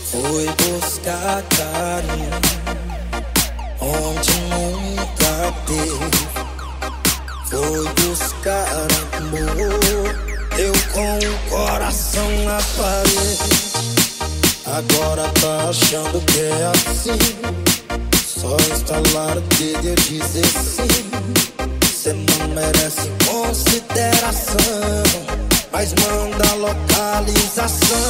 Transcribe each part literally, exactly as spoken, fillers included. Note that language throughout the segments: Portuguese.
Foi buscar carinho onde nunca teve. Foi buscar amor, eu com o coração na parede. Agora tá achando que é assim, só instalar o dedo e dizer sim. Cê não merece consideração, mas manda localização.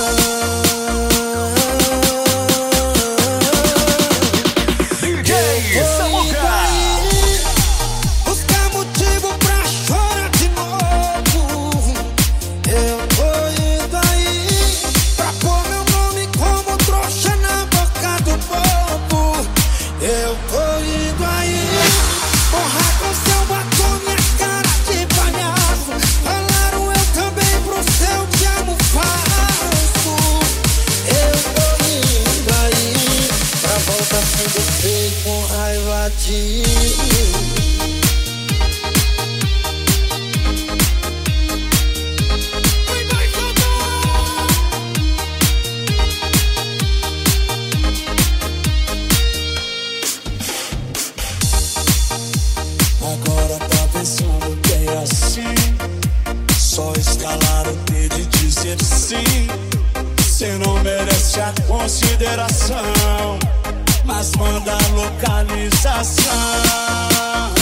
D J Samuca. Buscar motivo pra chorar de novo. Eu tô indo aí pra pôr meu nome como trouxa na boca do povo. Eu tô indo aí borrar com seu batom minha cara de palhaço. Falaram eu também pro seu te amo falso. Eu tô indo aí pra voltar sendo feio com raiva de mim. Agora tá pensando que é assim, só estalar o dedo e dizer sim. Cê não merece a consideração, mas manda a localização.